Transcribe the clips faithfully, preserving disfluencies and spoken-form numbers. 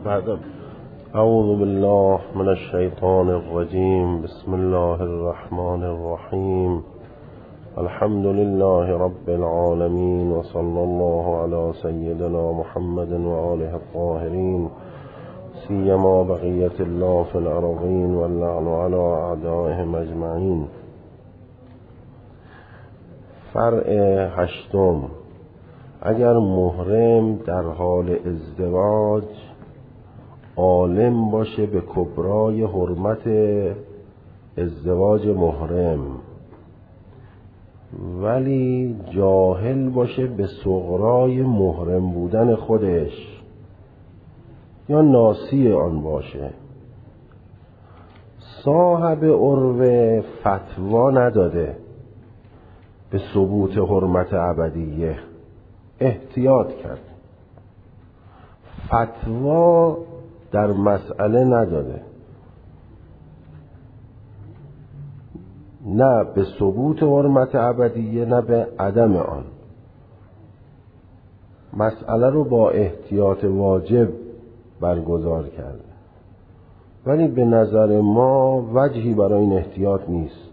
بعد اعوذ بالله من الشیطان الرجیم. بسم الله الرحمن الرحیم. الحمد لله رب العالمین و صلی الله علی سیدنا محمد و آله الطاهرین سیما بقیت الله فی الارضین واللعن علی اعدائهم اجمعین. فرع هشتم: اگر محرم در حال ازدواج عالم باشه به کبرای حرمت ازدواج محرم ولی جاهل باشه به صغرای محرم بودن خودش یا ناسی آن باشه، صاحب عروه فتوا نداده به ثبوت حرمت ابدیه، احتیاط کرد، فتوا در مسئله نداده، نه به ثبوت حرمت ابدیه نه به عدم آن. مسئله رو با احتیاط واجب برگزار کرده، ولی به نظر ما وجهی برای این احتیاط نیست.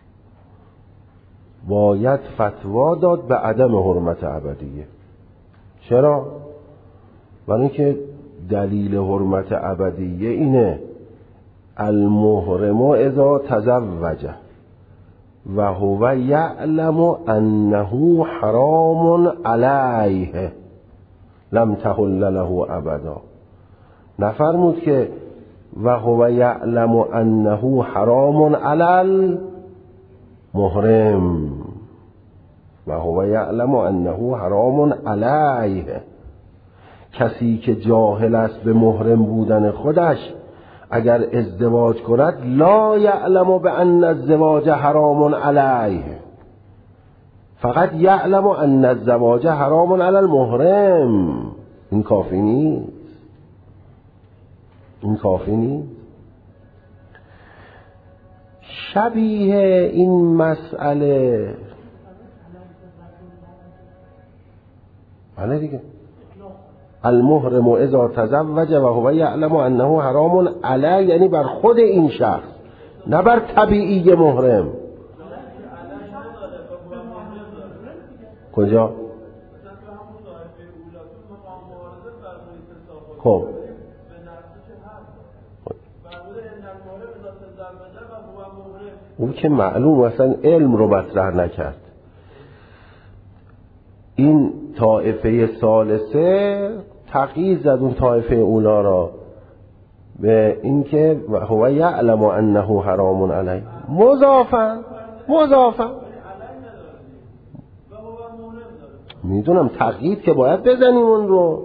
باید فتوا داد به عدم حرمت ابدیه. چرا؟ برای اینکه دلیل حرمت ابدیه اینه: المحرم اذا تزوج و هو یعلم انه حرام علیه لم تحل له ابدا. نفرمود که و هو یعلم انه حرام علی المحرم، و هو یعلم انه حرام علیه. کسی که جاهل است به محرم بودن خودش اگر ازدواج کند لا یعلم بان الزواج حرام علیه، فقط یعلم ان الزواج حرام علی المحرم. این کافی نیست، این کافی نیست. شبیه این مسئله بله دیگه، المحرم اذا تزوج و هو یعلم انه حرام علی، یعنی بر خود این شخص، نه بر طبیعی محرم. کجا؟ خب اون که معلوم اصلا علم رو مطرح نکرد. این طائفه ثالثه تقیید زد اون طائفه اولا را به اینکه هو یعلم انه حرام علیه، مضافا مضافا میدونم تقیید که باید بزنیم اون رو،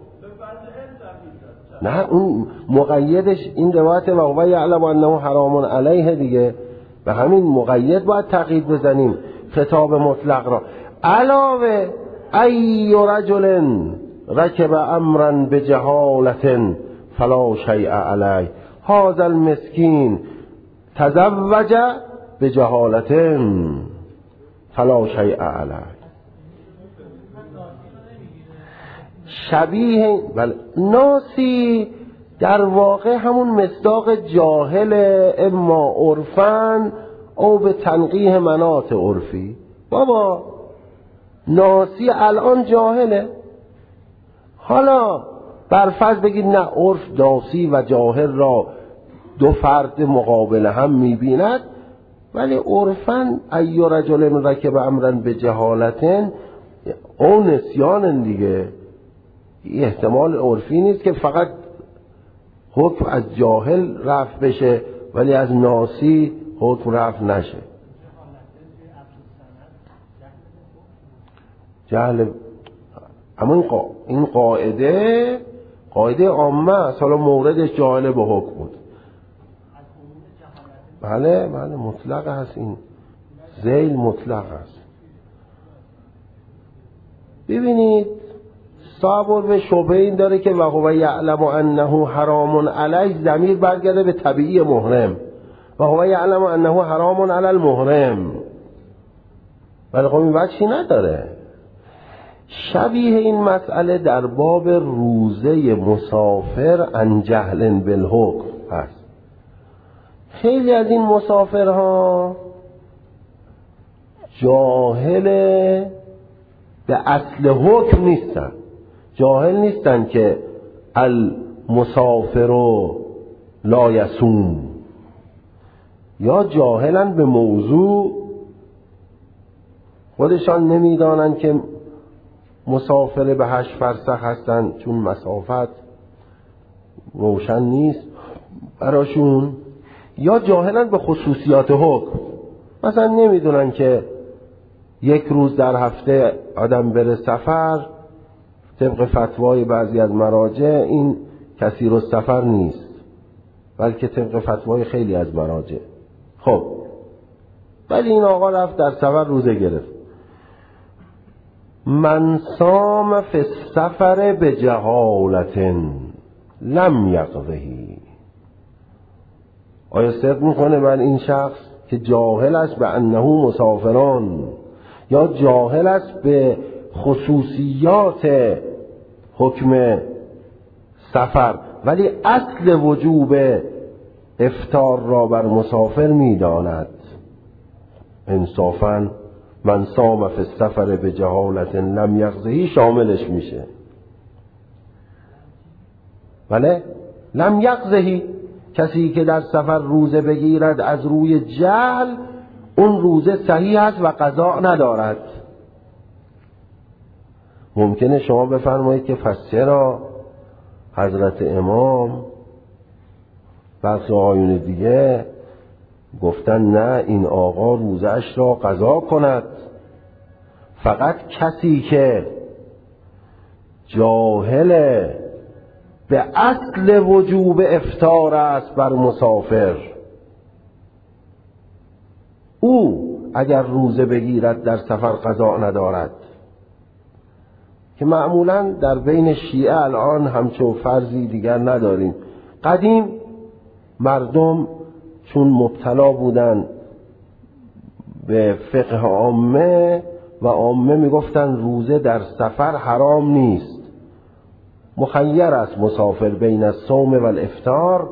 نه اون مقیدش این روایت و هو یعلم انه حرام علیه دیگه، به همین مقید باید تقیید بزنیم خطاب مطلق را. علاوه ای رجل رکب امرا بجهالت فلا شیء علیه هذا المسکین تزوج بجهالت فلا شیء علیه. شبیه بله ناسی در واقع همون مصداق جاهل، اما عرفن او به تنقیح مناط عرفی. بابا ناسی الان جاهله، حالا برفرض بگید نه عرف ناسی و جاهل را دو فرد مقابل هم میبیند، ولی عرفن ای رجل رکب امرا به جهالتن او نسیان دیگه. احتمال عرفی نیست که فقط حکم از جاهل رفع بشه ولی از ناسی حکم رفع نشه. جهل اما این قاعده قاعده عامه است، حالا موردش جاهل به حکم بود. بله بله مطلق هست، این ذیل مطلق هست. ببینید صابر به شبه این داره که و هو یعلم انه حرام علیه ضمیر برگرده به طبیعی محرم، و هو یعلم انه حرام علی المحرم، ولی خب این وجهی نداره. شبیه این مسئله در باب روزه مسافر عن جهل بالحکم هست. خیلی از این مسافرها جاهل به اصل حکم نیستن، جاهل نیستن که المسافر لا یصوم، یا جاهلن به موضوع، خودشان نمیدانن که مسافر به هشت فرسخ هستن چون مسافت روشن نیست براشون، یا جاهلن به خصوصیات حکم، مثلا نمیدونن که یک روز در هفته آدم بره سفر طبق فتوای بعضی از مراجع این کثیر السفر نیست، بلکه طبق فتوای خیلی از مراجع. خب ولی این آقا رفت در سفر روزه گرفت. من صام فی السفر بجهالت لم یقضه، آیا صدق میکنه بر این شخص که جاهل است به انه مسافران، یا جاهل است به خصوصیات حکم سفر، ولی اصل وجوب افطار را بر مسافر میداند؟ انصافاً من صام فی السفر بجهالت لم یقضه شاملش میشه. بله، لم یقضه، کسی که در سفر روزه بگیرد از روی جهل، اون روزه صحیح است و قضا ندارد. ممکنه شما بفرمایید که پس چرا حضرت امام برخی آیون دیگه گفتن نه این آقا روزش را قضا کند، فقط کسی که جاهل به اصل وجوب افطار است بر مسافر، او اگر روزه بگیرد در سفر قضا ندارد، که معمولا در بین شیعه الان همچون فرضی دیگر نداریم. قدیم مردم چون مبتلا بودن به فقه عامه و عامه میگفتن روزه در سفر حرام نیست، مخیر است مسافر بین الصوم و الافطار،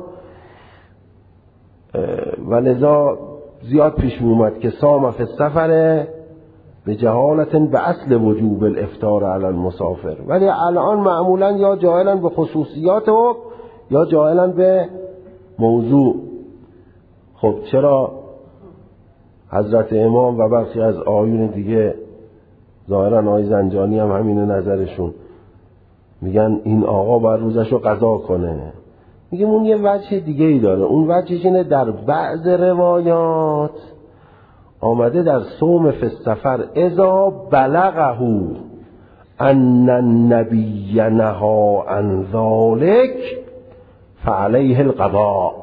و لذا زیاد پیش اومد که صام فی السفر به جهالت به اصل وجوب الافطار علی المسافر. ولی الان معمولا یا جاهلن به خصوصیات حکم یا جاهلن به موضوع. خب چرا حضرت امام و برخی از آیون دیگه، ظاهرا آقای زنجانی هم همینه نظرشون، میگن این آقا باید روزشو قضا کنه؟ میگم اون یه وجه دیگه ای داره. اون وجهش اینه در بعض روایات آمده در صوم فی السفر اذا بلغه ان النبی نهی عن ذلک فعلیه القضاء.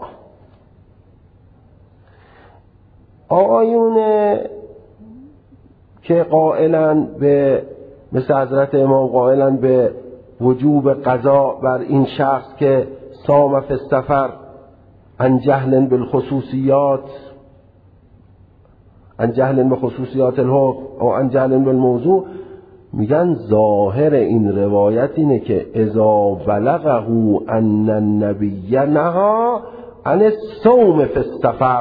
آقایون که قائلن به، مثل حضرت امام قائلن به وجوب قضا بر این شخص که صام فی السفر عن جهل بالخصوصیات، عن جهل بخصوصیات الحکم او عن جهل بالموضوع، میگن ظاهر این روایت اینه که اذا بلغه ان النبی نهی عن الصوم فی السفر،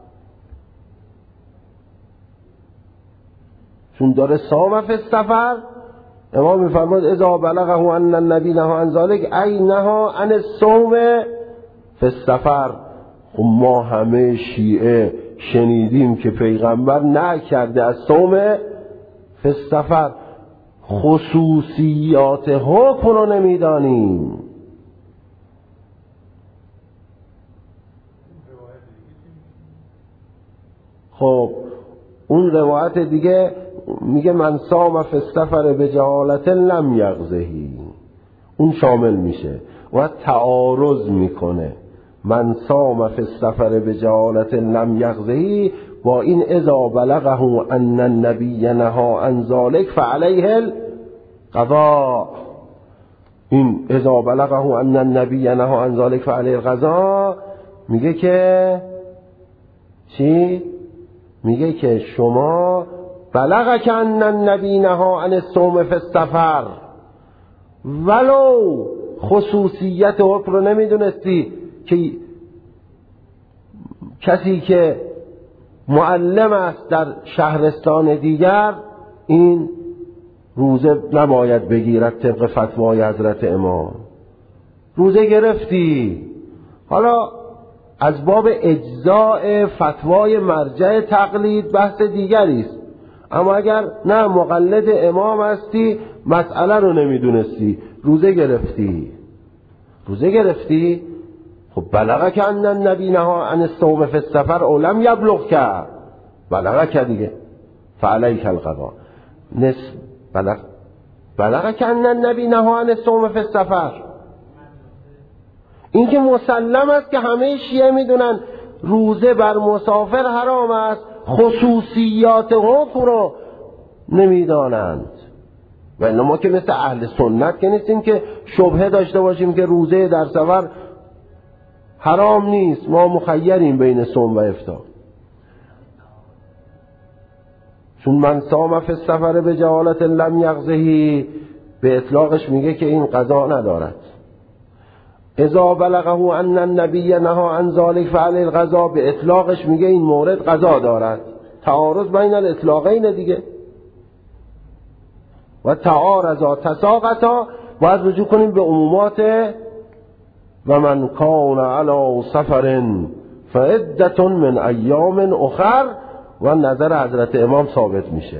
چون داره صام فی السفر، امام میفرماد اذا بلغه ان النبی نهی عن ذلک ای نهی عن الصوم فی السفر. خب ما همه شیعه شنیدیم که پیغمبر نهی کرده از صوم فی السفر، خصوصیات حکم رو نمیدانیم. خب اون روایت دیگه میگه من صام فی السفر بجهالت لم یقضه، اون شامل میشه و تعارض میکنه من صام فی السفر بجهالت لم یقضه با این اذا بلغه ان النبی نهی عن ذلک فعلیه القضاء. این اذا بلغه ان النبی نهی عن ذلک فعلیه القضاء میگه که چی؟ میگه که شما بلغک ان النبی نهی عن الصوم فی السفر، ولو خصوصیت حکم رو نمیدونستی که کسی که معلم است در شهرستان دیگر این روزه نباید بگیرد طبق فتوای حضرت امام. روزه گرفتی، حالا از باب اجزاء فتوای مرجع تقلید بحث دیگری است، اما اگر نه مقلد امام هستی مسئله رو نمیدونستی روزه گرفتی روزه گرفتی خب بلغک ان النبی نهی عن الصوم فی السفر او لم یبلغ کرد بلغک دیگه فعلیک القضاء. نس بلغ بلغک ان النبی نهی عن الصوم فی السفر، این که مسلم است که همه شیعه میدونن روزه بر مسافر حرام است، خصوصیات حکم رو نمیدانند. ولی ما که مثل اهل سنت که نیستیم که شبهه داشته باشیم که روزه در سفر حرام نیست، ما مخیریم بین صوم و افطار. چون من صام فی السفر به جهالت لم یقضه، به اطلاقش میگه که این قضا ندارد. اذا بلغه ان النبی نهی عن ذلک فعلی القضاء، به اطلاقش میگه این مورد قضا دارد. تعارض بین الاطلاقین دیگه. و تعارضا تساقطا، باید رجوع کنیم به عمومات و من کان علی سفر فعدة من ایام اخر، و نظر حضرت امام ثابت میشه.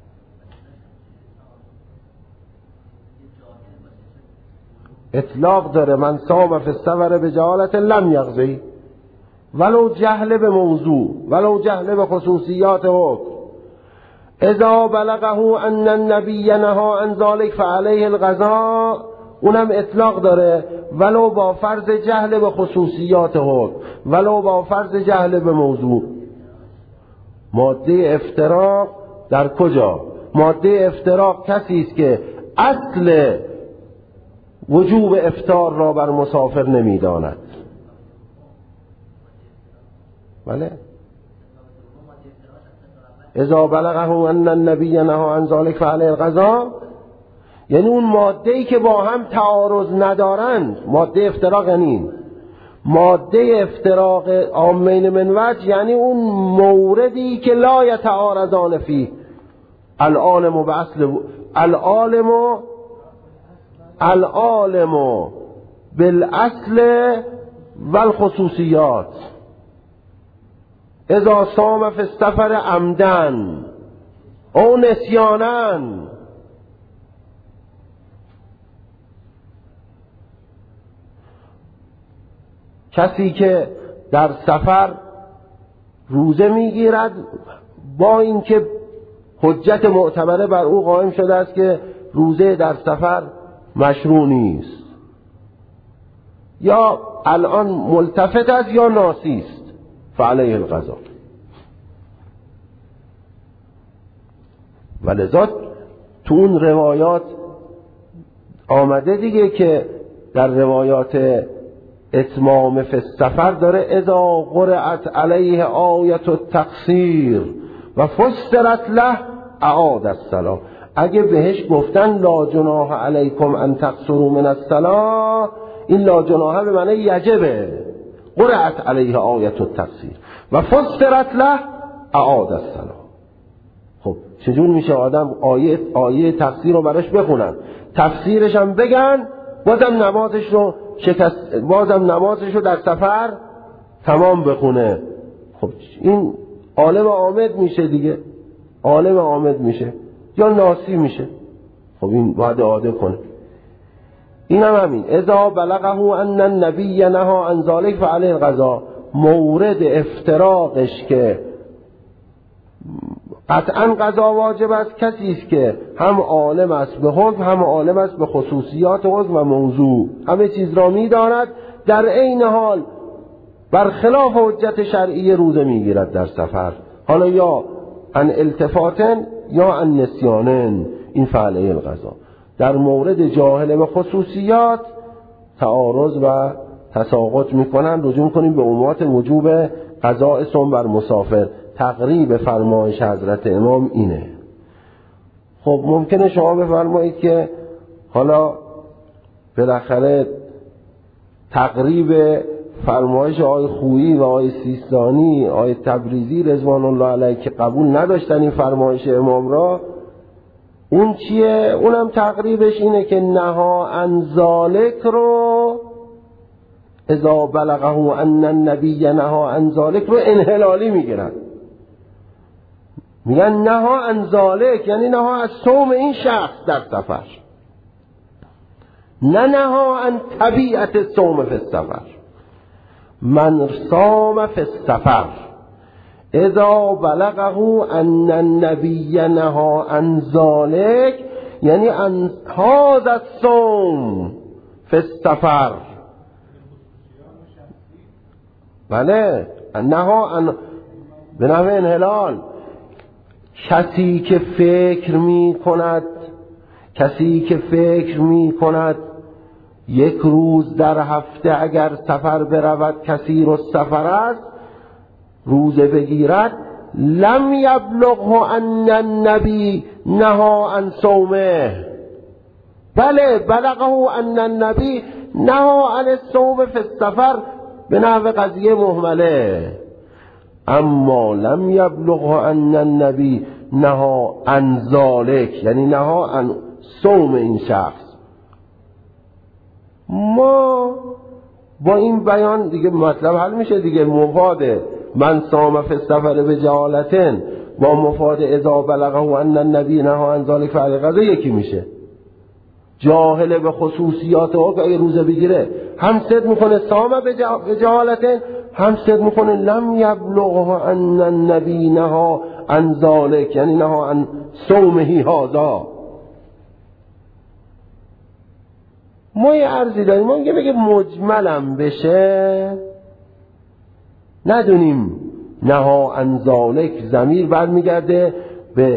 اطلاق داره من صام فی السفر به جهالت لم یقضی، ولو جهل به موضوع، ولو جهل به خصوصیات حکم. اذا بلغه ان النبی نهی عن ذلک فعلیه القضاء، اونم اطلاق داره ولو با فرض جهل به خصوصیات حکم، ولو با فرض جهل به موضوع. ماده افتراق در کجا؟ ماده افتراق کسی است که اصل وجوب افطار را بر مسافر نمیداند. بله. اذا بلغه ان النبی نهی عن ذلک فعلیه القضاء، یعنی اون ماده‌ای که با هم تعارض ندارند. ماده افتراق یعنی ماده افتراق عامین من وجه، یعنی اون موردی که لا یتعارضان فیه. العالم به اصل العالم العالم بالاصل والخصوصیات. اذا صام فی السفر عمدن او نسیانن، کسی که در سفر روزه میگیرد با اینکه حجت معتبره بر او قائم شده است که روزه در سفر مشروع نیست، یا الان ملتفت است یا ناسی است، فعلیه القضاء. ولذا تو اون روایات آمده دیگه که در روایات اتمام فی السفر داره اذا قرأت علیه آیت التقصیر و فسرت له اعاد الصلاة. اگه بهش گفتن لا جناح علیکم ان تقصروا من الصلاة، این لا جناح به معنی یجبه. قرأت علیه آیت التقصیر و فسرت له اعاد الصلاة. خب چجور میشه آدم آیه آیه تقصیر رو براش بخونن، تفسیرش هم بگن، بازم نمازش رو شکست، بازم نمازش رو در سفر تمام بخونه؟ خب این عالم عامد میشه دیگه، عالم عامد میشه یا ناسی میشه. خب این باید اعاده کنه. این هم همین اذا بلغه ان النبی نهی عن ذلک فعلیه القضاء، مورد افتراقش که قطعا قضا واجب است کسی است که هم عالم است به حکم، هم عالم است به خصوصیات حکم و موضوع، همه چیز را می‌داند، در عین حال برخلاف حجت شرعی روزه میگیرد در سفر، حالا یا عن التفاتن یا عن نسیانن. این فعلیه القضاء. در مورد جاهل به خصوصیات تعارض و تساقط میکنن. رجوع کنیم به عمومات وجوب قضاء صوم بر مسافر. تقریب فرمایش حضرت امام اینه. خب ممکنه شما بفرمایید که حالا بالاخره تقریب فرمایش آقای خویی و آقای سیستانی، آقای تبریزی رضوان الله علیه که قبول نداشتن این فرمایش امام را، اون چیه؟ اونم تقریبش اینه که نها عن ذالک رو اذا بلغه ان النبی نها عن ذالک رو انحلالی میگیرن، میگن نها عن ذالک یعنی نها از صوم این شخص در سفر، نه نها عن طبیعت صوم فی السفر. من صام فی السفر اذا بلغه ان النبی نها عن ذالک یعنی عن هذا الصوم فی السفر. بله، نها عن به نحو انحلال. کسی که فکر می کند کسی که فکر می کند یک روز در هفته اگر سفر برود کسی رو سفر است، روزه بگیرد، لم یبلغه ان النبی نها عن صومه. بله، بلغه ان النبی نها عن الصوم فی السفر به نحو قضیه مهمله، اما لم یبلغه ان النبی نها عن ذالک یعنی نها عن صوم این شخص. ما با این بیان دیگه مطلب حل میشه دیگه. مفاد من صام فی السفر بجهالتن با مفاد اذا بلغه ان النبی نها عن ذالک فعل قضا یکی میشه. جاهل به خصوصیات او که روزه بگیره هم صد میکنه صام بجهالتن، هم صد میکنه لم یبلغه ان النبی نها عن ذالک یعنی نها عن صومه هذا. ما یه عرضی داریم، ما بگه مجملم بشه ندونیم نها عن ذالک ضمیر برمیگرده به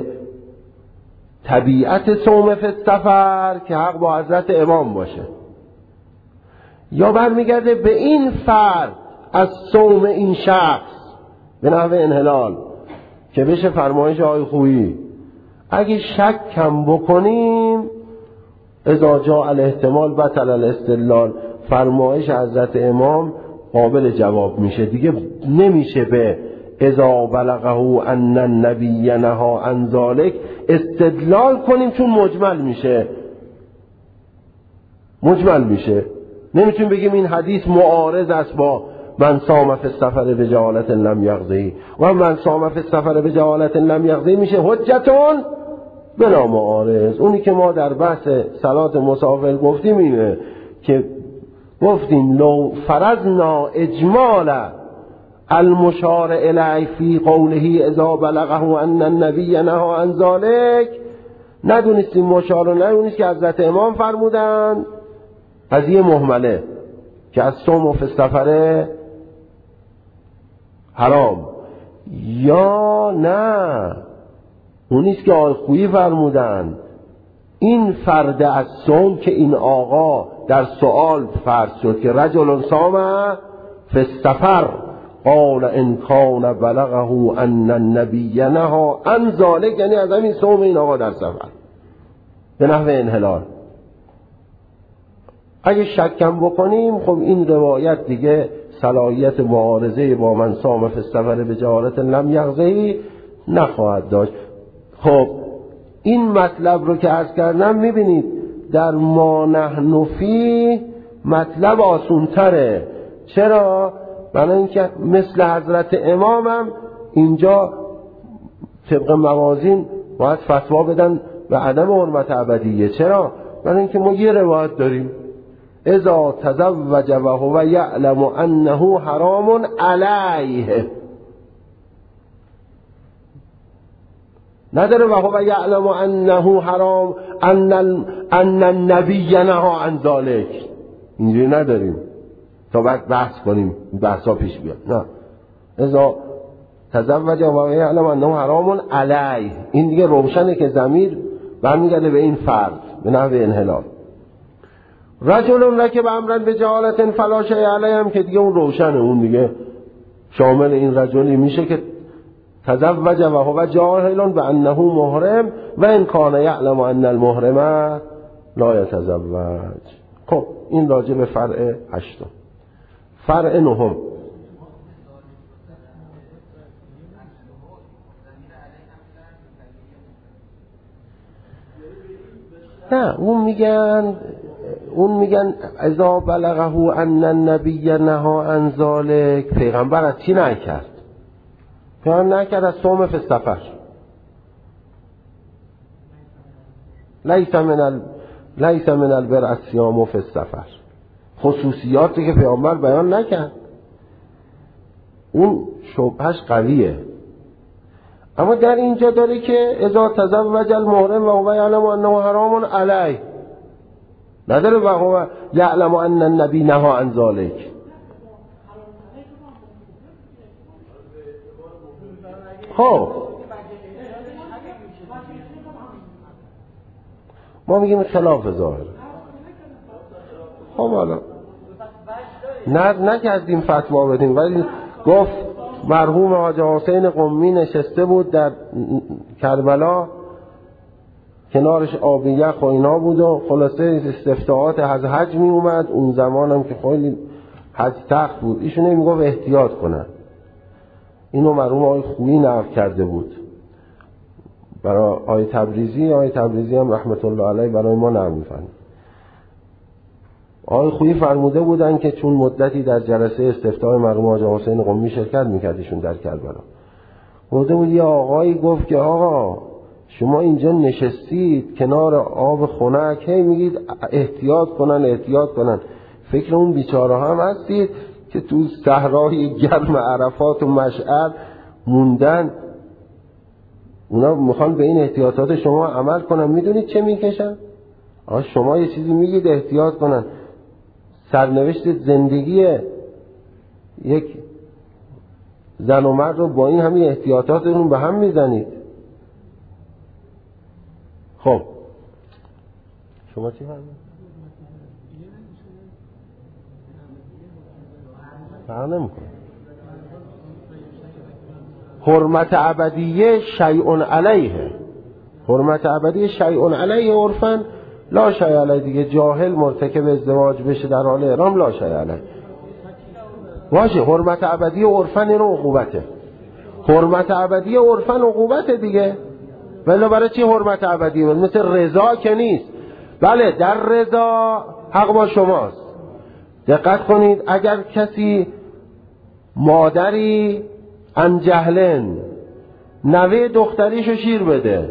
طبیعت صوم فی السفر که حق با حضرت امام باشه، یا برمیگرده به این فرد از صوم این شخص به نحو انحلال که بشه فرمایش آقای خویی. اگه شک کم بکنیم اذا جاء الاحتمال بطل الاستدلال، فرمایش حضرت امام قابل جواب میشه دیگه. نمیشه به اذا بلغه ان النبی نها عن ذالک استدلال کنیم چون مجمل میشه مجمل میشه نمیتونیم بگیم این حدیث معارض است با من صام فی السفر بجهالت لم یقضی و من صام فی السفر بجهالت لم یقضی میشه حجتون بلا معارض. اونی که ما در بحث صلات مسافر گفتیم اینه که گفتیم لو فرضنا اجمال المشار الیه فی قوله اذا بلغه ان النبی نهى عن ذلک، ندونستیم مشار و ندونست که حضرت امام فرمودن قضیه مهمله که از صوم فی السفر حرام، یا نه اونیست که آقای خویی فرمودن این فرد از صوم که این آقا در سؤال فرض شد که رجل صام فی السفر قال ان کان بلغه ان النبی نهى عن ذلک، یعنی از همین صوم این آقا در سفر به نحو انحلال. اگه شکم بکنیم خب این روایت دیگه صلاحیت معارضه با من صام فی السفر بجهالت لم یقضی نخواهد داشت. خب این مطلب رو که عرض کردم میبینید در ما نحن فیه مطلب آسونتره. چرا؟ برای اینکه مثل حضرت امامم اینجا طبق موازین باید فتوا بدن به عدم حرمت ابدیه. چرا؟ برای اینکه ما یه روایت داریم اذا تزوج و هو یعلم انه حرام علیه، نداره و هو یعلم انه حرام ان ان النبی نهى عن ذلک، اینجوری نداریم تا بعد بحث کنیم بحثا پیش بیاد. نه، اذا تزوج و هو یعلم انه حرام علیه، این دیگه روشنه که ضمیر برمیگرده به این فرد به نحو انحلال. رجل رکب امرا بجهالت فلا شیء علیه هم که دیگه اون روشنه، اون دیگه شامل این رجلی میشه که تزوج و هو جاهل بانه محرم و ان کان یعلم ان المحرم لا یتزوج. خب این راجع به فرع هشتم. فرع نهم، نه اون میگن اون میگن اذا بلغه ان النبی نهی عن ذلک، پیغمبر از چی نکرد؟ پیغمبر نکرد از صوم فی السفر. لیس من ال... لیس من البر الصیام فی السفر، خصوصیاتی که پیغمبر بیان نکرد. اون شبهش قویه. اما در اینجا داره که اذا تزوج المحرم و هو یعلم انه حرام علیه، نداره و هو یعلم ان النبی نهی عن ذلک. خب ما میگیم خلاف ظاهر. خب حالا نه نکردیم فتوا بدیم، ولی گفت مرحوم حاج حسین قمی نشسته بود در کربلا، کنارش آب یخ و اینا بود و خلاصه استفتاحات از حج می اومد. اون زمان هم که خیلی حج تخت بود، ایشون میگفت احتیاط کنن. اینو مرحوم آقای خویی نقل کرده بود برای آقای تبریزی. آقای تبریزی هم رحمت الله علیه برای ما نقل می‌فرمود. آقای خویی فرموده بودن که چون مدتی در جلسه استفتاح مرحوم حاج حسین قمی شرکت می‌کرد ایشون در کربلا، گفته بود یه آقایی گفت که آقا شما اینجا نشستید کنار آب خنک، هی میگید احتیاط کنن احتیاط کنن، فکر اون بیچاره هم هستید که تو صحرای گرم عرفات و مشعر موندن، اونا میخوان به این احتیاطات شما عمل کنن. میدونید چه میکشن؟ آقا شما یه چیزی میگید احتیاط کنن، سرنوشت زندگی یک زن و مرد رو با این همین احتیاطاتتون به هم میزنید. خب شما چی فرمایید؟ فرق نمیکنه. حرمت ابدیه شیء علیه، حرمت ابدیه شیء علیه عرفاً لا شیء علیه دیگه. جاهل مرتکب ازدواج بشه در حال احرام لا شیء علیه باشه. حرمت ابدیه عرفاً اینو عقوبته. حرمت ابدیه عرفاً عقوبته دیگه. ولی برای چی حرمت ابدیه؟ مثل رضا که نیست. بله در رضا حق با شماست. دقت کنید، اگر کسی مادری ان جهلن نوه دختریشو شیر بده،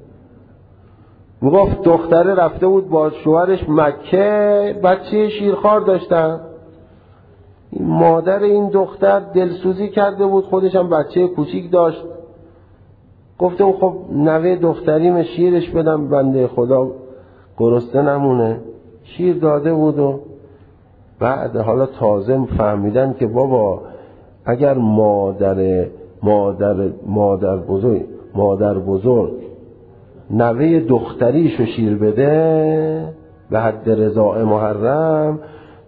میگفت دختره رفته بود با شوهرش مکه، بچه شیرخوار داشتن، مادر این دختر دلسوزی کرده بود، خودش هم بچه کوچیک داشت، گفتم خب نوه دختریم شیرش بدم بنده خدا گرسنه نمونه. شیر داده بود و بعد حالا تازه فهمیدن که بابا اگر مادر مادر مادر بزرگ مادر بزرگ نوه دختریشو شیر بده به حد رضاع محرم،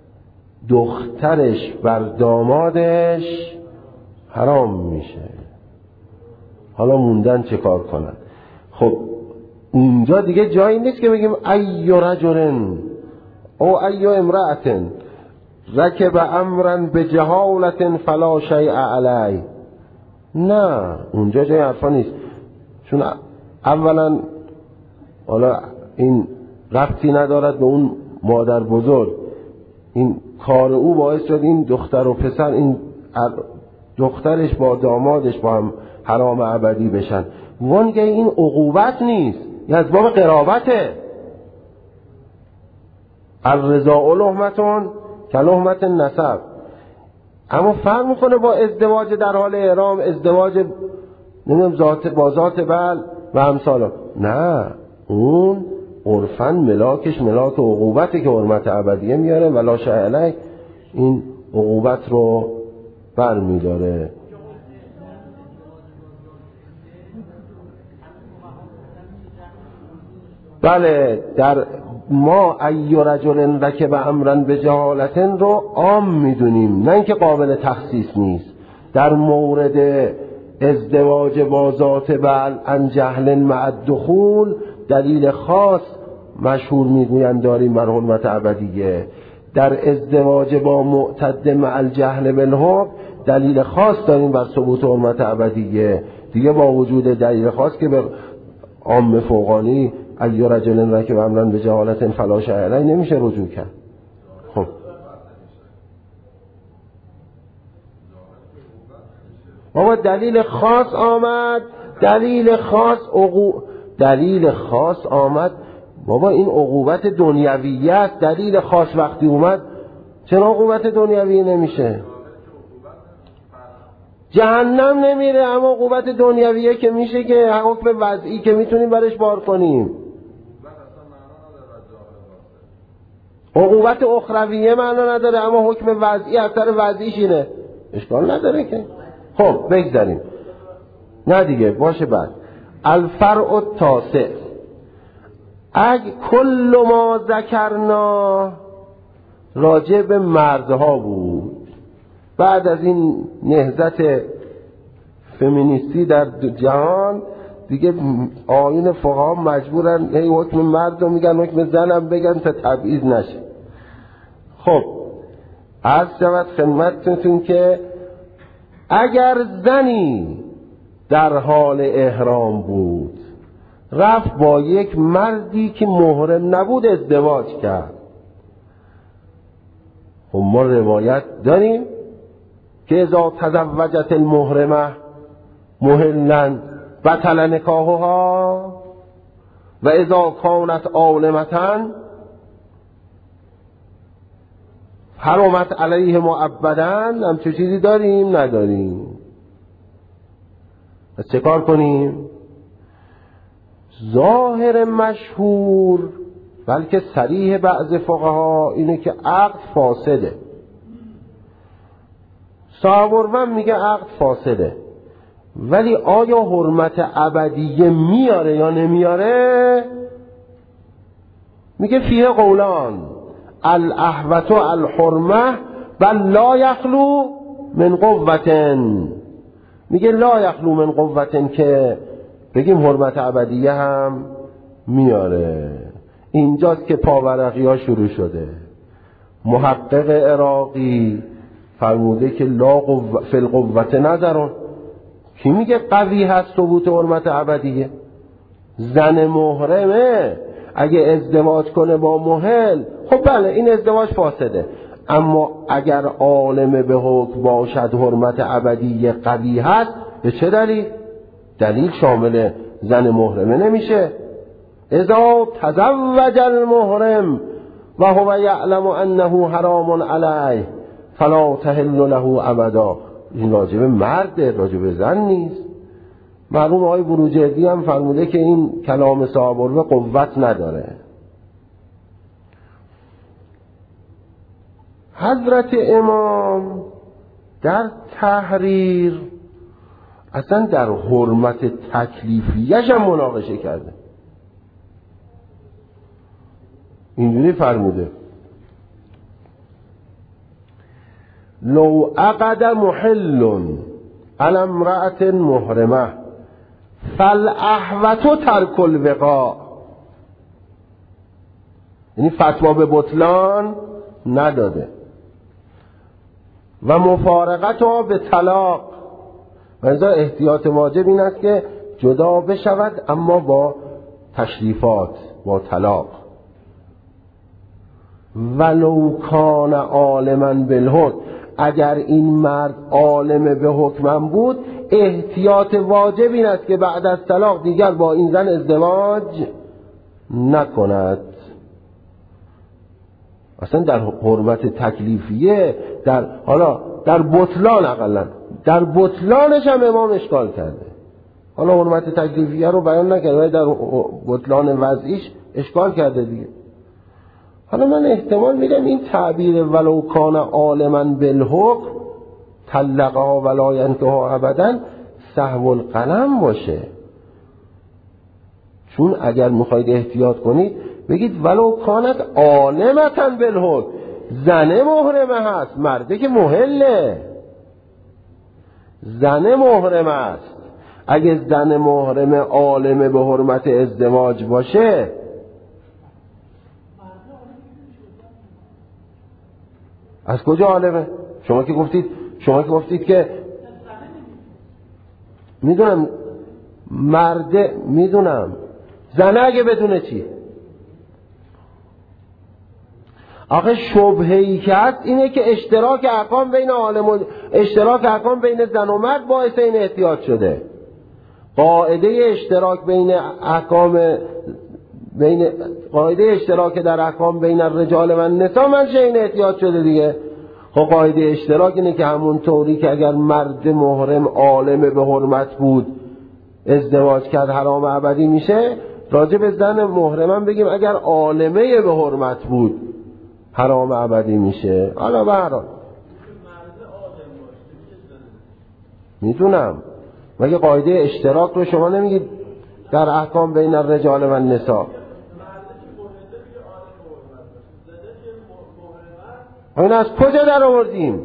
دخترش بر دامادش حرام میشه. حالا موندن چه کار کنن؟ خب اونجا دیگه جایی نیست که بگیم ای رجلن او ای امرأتن رکب امرن به جهالت فلا شیء علی. نه اونجا جای حرفا نیست، چون اولا حالا این ربطی ندارد به اون مادر بزرگ، این کار او باعث شد این دختر و پسر، این دخترش با دامادش با هم حرام ابدی بشن. وانگه این عقوبت نیست، یه از باب قرابته. الرضاء لحمتون که لحمت نسب. اما فرق میکنه با ازدواج در حال احرام، ازدواج نمیم ذات با ذات بل و امثالا. نه اون عرفاً ملاکش ملاک عقوبته که حرمت ابدیه میاره ولا شیء علیه، این عقوبت رو بر میداره. بله در ما ای رجل رکب امرن به جهالتن رو عام میدونیم، نه اینکه قابل تخصیص نیست. در مورد ازدواج با ذات بعل عن جهل مع الدخول دلیل خاص مشهور میگویند داریم بر حرمت ابدیه. در ازدواج با معتد مع الجهل بالحکم دلیل خاص داریم بر ثبوت حرمت ابدیه. دیگه با وجود دلیل خاص که به عام فوقانی ای رجل رکب امرا به جهالت فلا شیء علیه نمیشه رجوع کرد. خب بابا دلیل خاص آمد، دلیل خاص عقو... دلیل خاص آمد بابا، این عقوبت دنیویه است. دلیل خاص وقتی اومد چرا عقوبت دنیویه نمیشه؟ جهنم نمیره، اما عقوبت دنیویه که میشه که حکم وضعی که میتونیم برش بار کنیم. عقوبت اخرویه معنا نداره، اما حکم وضعی اثر وضعیش اینه، اشکال نداره که. خب بگذاریم، نه دیگه باشه. بعد الفرع التاسع، اگه کل ما ذکرنا راجع به مردها بود. بعد از این نهضت فمینیستی در جهان دیگه آیین فقها مجبورن هی حکم مرد رو میگن، حکم زنم بگن تا تبعیض نشه. خب عرض شود خدمتتون که اگر زنی در حال احرام بود رفت با یک مردی که محرم نبود ازدواج کرد، خب ما روایت داریم که اذا تزوجت المحرمه محلا بطل نکاحها و اذا کانت عالمة حرمت علیه مؤبدا. همچون چیزی داریم نداریم؟ پس چه کار کنیم؟ ظاهر مشهور بلکه صریح بعض فقها اینه که عقد فاسده. صاحب‌الروم میگه عقد فاسده، ولی آیا حرمت ابدیه میاره یا نمیاره؟ میگه فیه قولان الاحوط الحرمه بل لا یخلو من قوتن. میگه لا یخلو من قوتن که بگیم حرمت ابدیه هم میاره. اینجاست که پاورقی ها شروع شده. محقق عراقی فرموده که لا قو... فی القوت نظرون. کی میگه قوی هست ثبوت حرمت ابدیه؟ زن محرمه اگه ازدواج کنه با محل، خب بله این ازدواج فاسده، اما اگر عالم به حکم باشد حرمت ابدیه قوی هست، به چه دلیل؟ دلیل شامل زن محرمه نمیشه. اذا تزوج المحرم و هو یعلم انه حرام علیه فلا تحل له ابدا. این راجب مرده، راجب زن نیست. معلوم آقای بروجردی هم فرموده که این کلام صاحب‌الروم قوت نداره. حضرت امام در تحریر اصلا در حرمت تکلیفیش هم مناقشه کرده. اینجوری فرموده لو عقد محل على امرأة محرمه فالاحوط ترک الوقاء. یعنی فتوا به بطلان نداده و مفارقتها به طلاق. و ازا احتیاط واجب این است که جدا بشود اما با تشریفات، با طلاق. ولو کان عالما بالحکم، اگر این مرد عالم به حکمم بود احتیاط واجب این است که بعد از طلاق دیگر با این زن ازدواج نکند. اصلا در حرمت تکلیفیه، در حالا در بطلان، اقلا در بطلانش هم امام اشکال کرده. حالا حرمت تکلیفیه رو بیان نکرده ولی در بطلان وضعیش اشکال کرده دیگه. حالا من احتمال میدم این تعبیر ولو کان عالما بالحکم طلقها ولا ینکحها ابدا سهو القلم باشه. چون اگر میخواید احتیاط کنید بگید ولو کانت عالمتا بالحکم، زنه محرمه هست، مرده که محله. زن محرم است. اگه زن محرم عالمه به حرمت ازدواج باشه، از کجا عالمه؟ شما که گفتید شما که گفتید که میدونم مرده، میدونم زنه اگه بدونه چی؟ آخه شبهه‌ای که هست اینه که اشتراک احکام بین عالم و اشتراک احکام بین زن و مرد باعث این احتیاط شده. قاعده اشتراک بین احکام بین قاعده اشتراک در احکام بین الرجال و النساء منشأ این احتیاط شده دیگه. خب قاعده اشتراک اینه که همون طوری که اگر مرد محرم عالم به حرمت بود ازدواج کرد حرام ابدی میشه، راجع به زن محرمم بگیم اگر عالمه به حرمت بود حرام ابدی میشه. حالا به هر حال میدونم مگه قاعده اشتراک رو شما نمیگید در احکام بین الرجال و النساء؟ این از کجا در آوردیم؟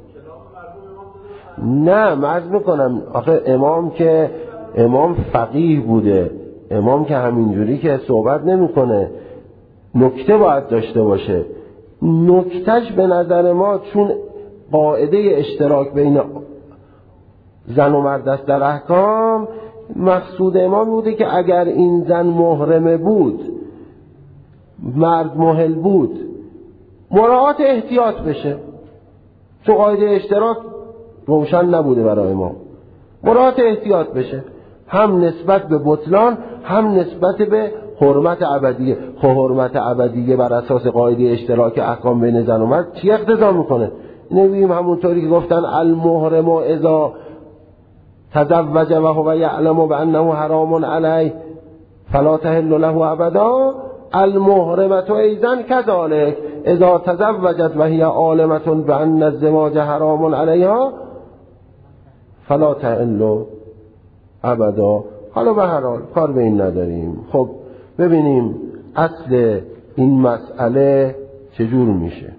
نه مرز میکنم آخه امام که امام فقیه بوده، امام که همینجوری که صحبت نمیکنه، نکته باید داشته باشه. نکتهش به نظر ما چون قاعده اشتراک بین زن و مرد است در احکام، مقصود امام بوده که اگر این زن محرمه بود مرد محل بود مراعات احتیاط بشه، چون قاعده اشتراک روشن نبوده برای ما، مراعات احتیاط بشه، هم نسبت به بطلان هم نسبت به حرمت ابدیه. خب حرمت ابدیه بر اساس قاعده اشتراک احکام بین زن و مرد چی اقتضا میکنه؟ نمیگیم همونطوری که گفتن المحرم اذا تزوج و هو یعلم بانه حرام علیه فلا تحل له ابدا، المحرمة ایضا كذلك اذا تزوجت و هي عالمة بان الزواج حرام علیها فلا تحل ابدا. حالا به هر حال کار به این نداریم. خب ببینیم اصل این مسئله چجور میشه.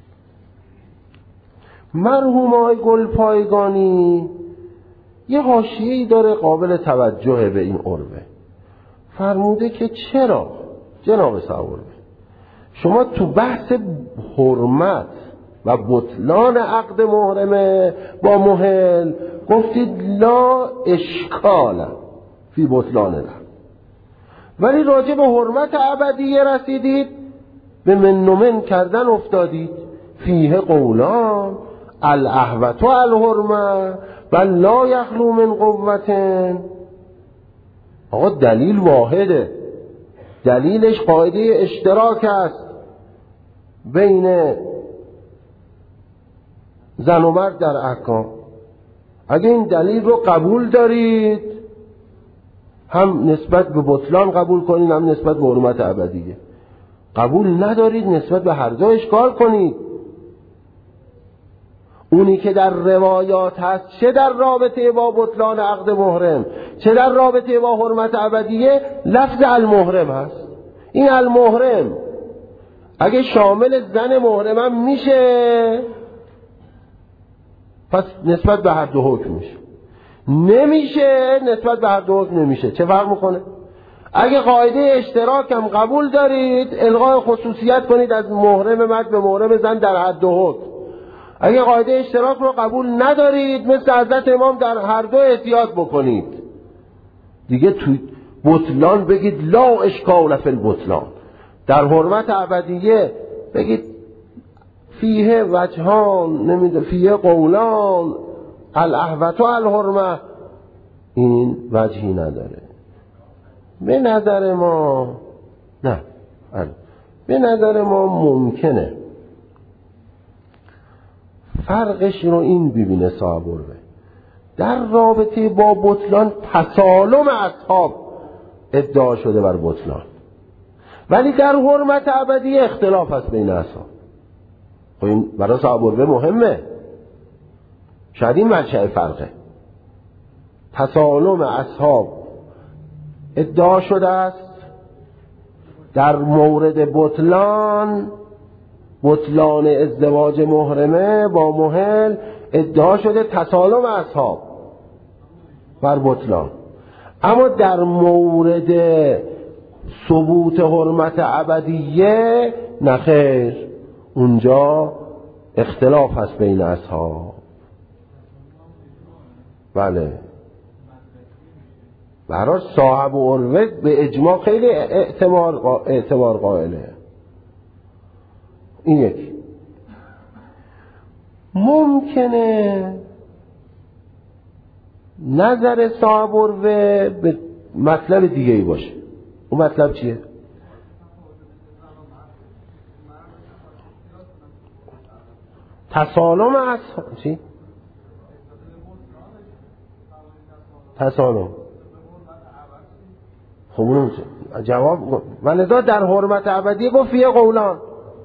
مرحوم آقای گلپایگانی یه حاشیه‌ای داره قابل توجه به این عربه. فرموده که چرا جناب سعوربه شما تو بحث حرمت و بطلان عقد محرمه با محل گفتید لا اشکال فی بطلان له، ولی راجع به حرمت ابدیه رسیدید به من و من کردن افتادید. فیه قولان الاحوط الحرمه بل لا یخلو من قوتن. آقا دلیل واحده، دلیلش قاعده اشتراک است بین زن و مرد در احکام. اگه این دلیل رو قبول دارید هم نسبت به بطلان قبول کنید هم نسبت به حرمت ابدیه. قبول ندارید نسبت به هر دو اشکال کنید. اونی که در روایات هست چه در رابطه با بطلان عقد محرم چه در رابطه با حرمت ابدیه لفظ المحرم هست. این المحرم اگه شامل زن محرمم میشه پس نسبت به هر دو حکم میشه، نمیشه نسبت به هر دو حکم نمیشه. چه فرق میکنه؟ اگه قاعده اشتراک هم قبول دارید الغای خصوصیت کنید از محرم مرد به محرم زن در هر دو حکم. اگه قاعده اشتراک رو قبول ندارید مثل حضرت امام در هر دو احتیاط بکنید دیگه. تو بطلان بگید لا اشکال فی البطلان، در حرمت ابدیه بگید فیه وجهان نمیدونم فیه قولان الاحوط الحرمه. این وجهی نداره به نظر ما. نه به نظر ما ممکنه فرقش رو این ببینه صاحب عربه، در رابطه با بطلان تسالم اصحاب ادعا شده بر بطلان، ولی در حرمت ابدی اختلاف هست بین اصحاب. خب این برای صاحب عربه مهمه، شاید این منشأ فرقه. تسالم اصحاب ادعا شده است در مورد بطلان، بطلان ازدواج محرمه با محل ادعا شده تسالم اصحاب بر بطلان. اما در مورد ثبوت حرمت ابدیه نخیر، اونجا اختلاف هست بین اصحاب. بله برای صاحب و عروه به اجماع خیلی اعتبار اعتبار قائله. این یک. ممکنه نظر صاحب و عروه به مطلب دیگه ای باشه. اون مطلب چیه؟ تسالم اصحاب. چی؟ تسالم. خب اونم جواب ولذا در حرمت ابدی گفت فیه قولان،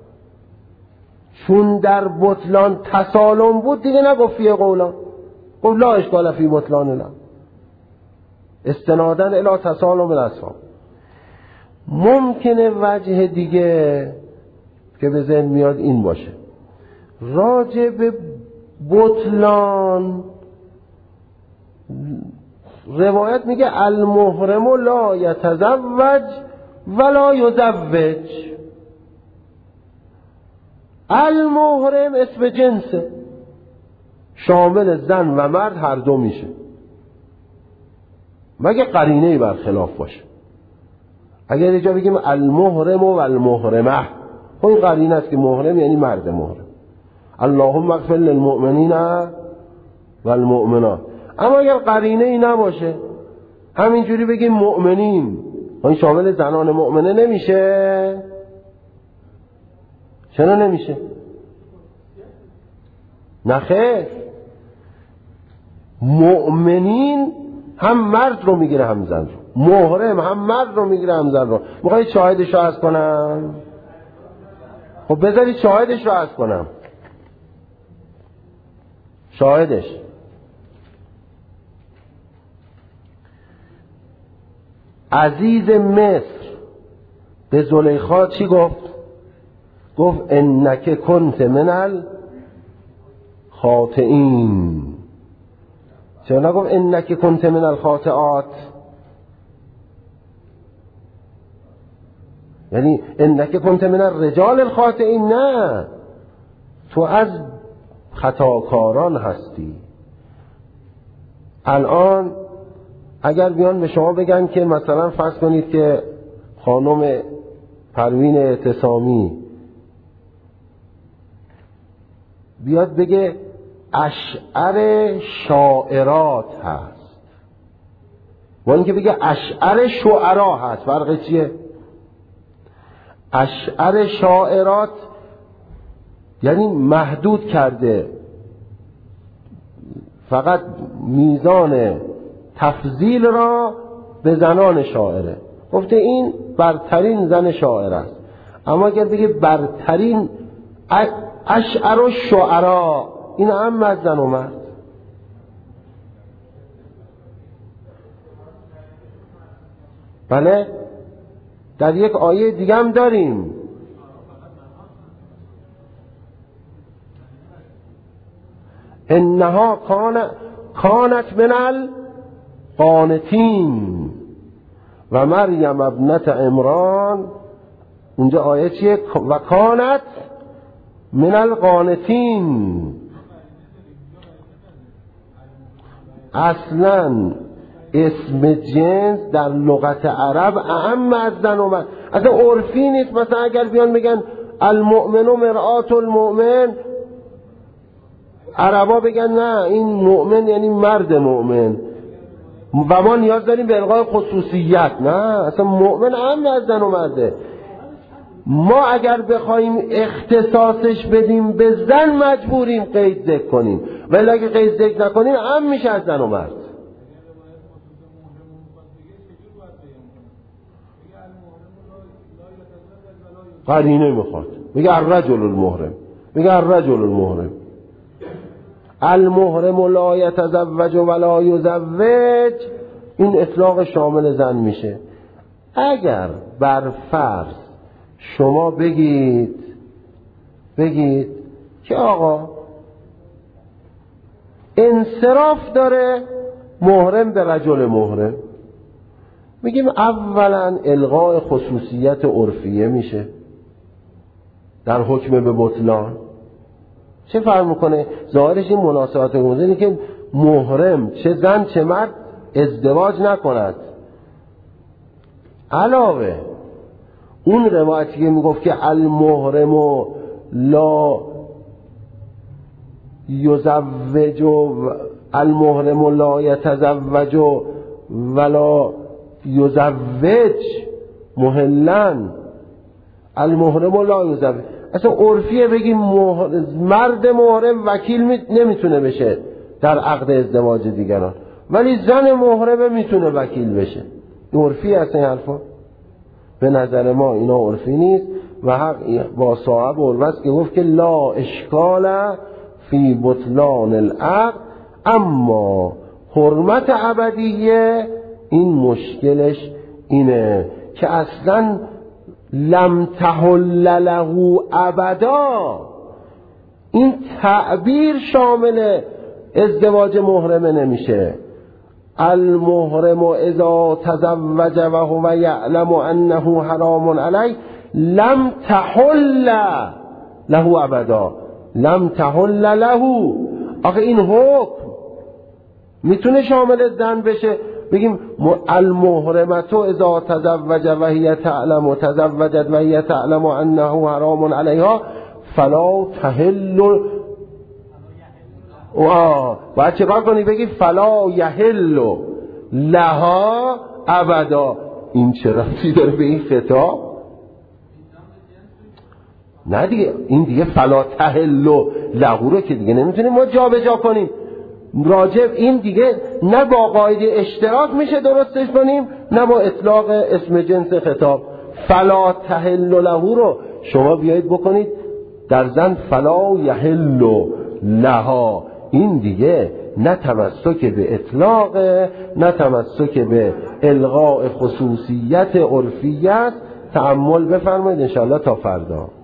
چون در بطلان تسالم بود دیگه نگفت فیه قولان، گفت لا اشکال فی بطلان لا استنادن الی تسالم الاصحاب. ممکنه وجه دیگه که به ذهن میاد این باشه، راجع به بطلان روایت میگه المحرم لا یتزوج ولا یزوج. المحرم اسم جنسه، شامل زن و مرد هر دو میشه، مگه قرینه‌ای برخلاف باشه. اگر اینجا بگیم المحرم و المحرمه، خب این قرینه است که محرم یعنی مرد محرم. اللهم اغفر للمؤمنین والمؤمنات. اما اگر قرینه ای نباشه، همینجوری بگیم مؤمنین، این شامل زنان مؤمنه نمیشه؟ چرا نمیشه؟ نخیر، مؤمنین هم مرد رو میگیره هم زن رو، محرم هم مرد رو میگیره هم زن رو. میخواید شاهدش رو عرض کنم؟ خب بذارید شاهدش رو عرض کنم. شاهدش عزیز مصر به زلیخا چی گفت؟ گفت انک کنت من الخاطئین. چرا نگفت انک کنت من الخاطئات؟ یعنی انک کنت من الرجال الخاطئین، نه، تو از خطاکاران هستی. الان اگر بیان به شما بگن که مثلا فرض کنید که خانم پروین اعتصامی بیاد بگه اشعر شاعرات هست و اینکه بگه اشعر شعرا هست، فرق چیه؟ اشعر شاعرات یعنی محدود کرده، فقط میزان تفضیل را به زنان شاعره، گفته این برترین زن شاعر است. اما اگر بگه برترین اشعر و شعرا، این هم از زن و مرد. بله در یک آیه دیگه هم داریم، انها کان کانت من القانتین و مریم ابنت عمران. اونجا آیه چیه؟ و کانت من القانتین. اصلا اسم جنس در لغت عرب اهم از زن و مرد، اصلا عرفی نیست. مثلا اگر بیان بگن المؤمن و مرآت المؤمن، عربا بگن نه این مؤمن یعنی مرد مؤمن و ما نیاز داریم به الغای خصوصیت. نه، اصلا مؤمن اهم از زن و مرده. ما اگر بخوایم اختصاصش بدیم به زن مجبوریم قید ذکر کنیم، ولی اگه قید ذکر نکنیم هم میشه از زن و مرد. قرینه میخواد میگه الرجل المحرم، میگه الرجل المحرم المحرم لا یتزوج ولا یزوج، این اطلاق شامل زن میشه. اگر بر فرض شما بگید بگید که آقا انصراف داره محرم به رجل محرم. میگیم اولا الغاء خصوصیت عرفیه میشه در حکم به بطلان. چه فرق میکنه؟ ظاهرش این مناسبات موضوعی که محرم چه زن چه مرد ازدواج نکند. علاوه اون روایتی که میگفت که المحرم لا یزوج المحرم لا یتزوج ولا یزوج محلن المحرم لا یزوج. اصلا عرفیه بگیم مرد محرم وکیل نمیتونه بشه در عقد ازدواج دیگران، ولی زن محرم میتونه وکیل بشه. عرفی هست این حرفا؟ به نظر ما اینا عرفی نیست و حق با صاحب عرفست که گفت که لا اشکال فی بطلان العقد، اما حرمت ابدیه این مشکلش اینه که اصلا لم تحل له ابدا. این تعبیر شامل ازدواج محرمه نمیشه. المحرم اذا تزوج و هو یعلم انه حرام علیه لم تحل له ابدا. لم تحل له، آخه این حکم میتونه شامل زن بشه. بگیم المحرمت اذا تزوج و هی تعلم و تزوجت و هی تعلم انه حرام علیها فلا تحل. آه باید چه کار کنی؟ بگی فلا یحل لها ابدا. این چه ربطی داره به این خطاب؟ نه دیگه، این دیگه فلا تحل له رو که دیگه نمیتونیم ما جا به جا کنیم. راجب این دیگه نه با قاعده اشتراک میشه درستش کنیم نه با اطلاق اسم جنس خطاب. فلا تحل له رو شما بیایید بکنید در زن فلا یحل لها. این دیگه نه تمسک به اطلاق نه تمسک به الغاء خصوصیت عرفیت. تأمل بفرمایید انشاءالله تا فردا.